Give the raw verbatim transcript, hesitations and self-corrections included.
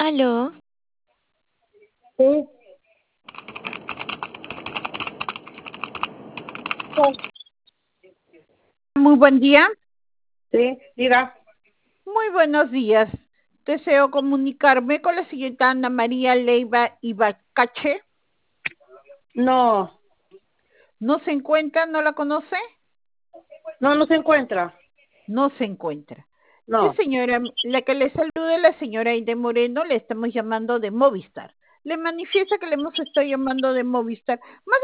Aló, Sí, Muy buen día. sí, diga. Muy buenos días. Deseo comunicarme con la señorita Ana María Leiva Ibacache. No, ¿No se encuentra? ¿No la conoce? no, no se encuentra. No se encuentra. Sí, No. señora, la que le saluda es la señora Aide Moreno, le estamos llamando de Movistar. Le manifiesta que le hemos estado llamando de Movistar. Más